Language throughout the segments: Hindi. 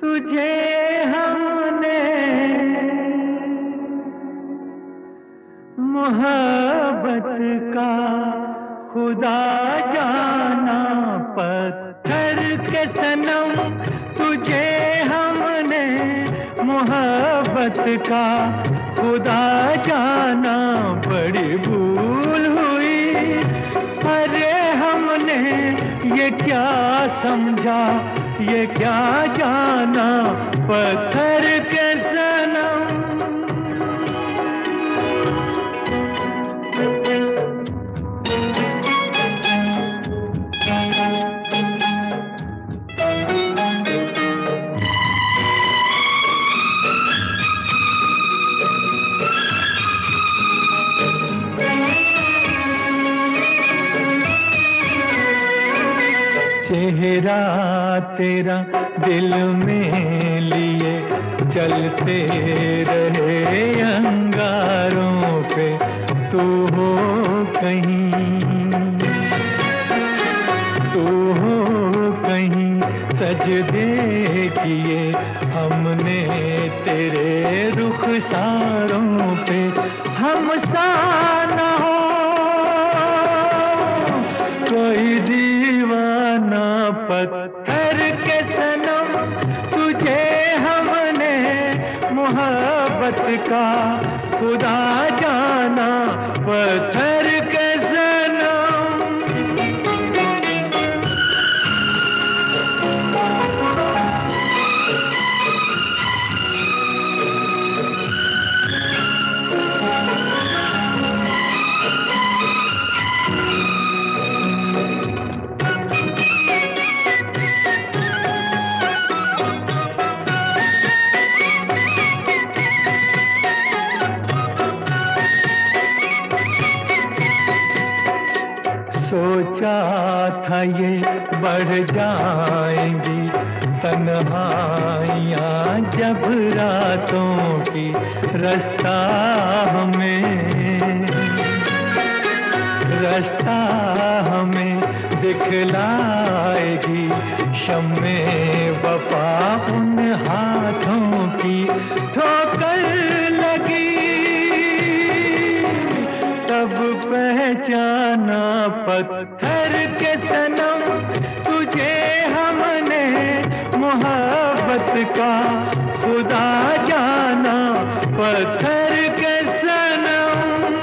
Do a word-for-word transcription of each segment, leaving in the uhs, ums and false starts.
तुझे हमने मोहब्बत का खुदा जाना, पत्थर के सनम तुझे हमने मोहब्बत का खुदा जाना। बड़ी भूल हुई, अरे हमने ये क्या समझा, ये क्या जाना, पत्थर के सनम। चेहरा तेरा दिल में लिए चलते रहे अंगारों पे, तू हो कहीं, तू हो कहीं। सजदे किए हमने तेरे रुखसारों पे, हम सा न हो कोई दीवाना, पत्थर के सनम तुझे हमने मोहब्बत का खुदा जाना, पत्थर के सनम। सोचा था ये बढ़ जाएंगी तन्हाइयाँ जब रातों की, रास्ता हमें, रास्ता हमें दिखलाएगी शम्मे वफा उन हाथों की। ठोकर लगी तब पहचाना, पत्थर के सनम तुझे हमने मोहब्बत का खुदा जाना, पत्थर के सनम।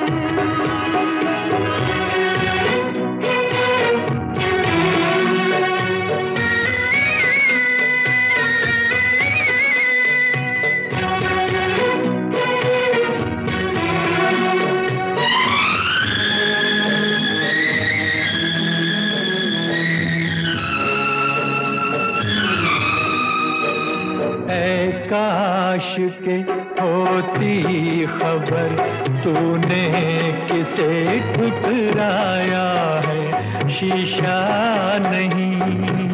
काश के होती खबर तूने किसे ठुकराया है, शीशा नहीं,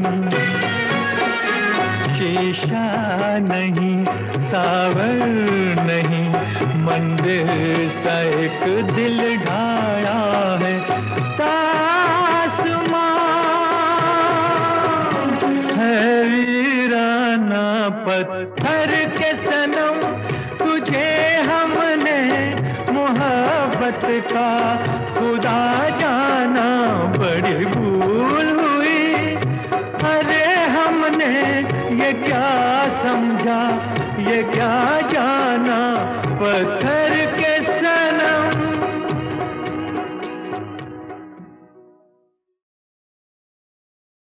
शीशा नहीं, सावर नहीं, मंदिर सा एक दिल ढाया है। तासमां है वीराना, पत्थर के सनम तुझे हमने मोहब्बत का खुदा जाना। बड़ी भूल हुई, अरे हमने ये क्या समझा, ये क्या जाना, पत्थर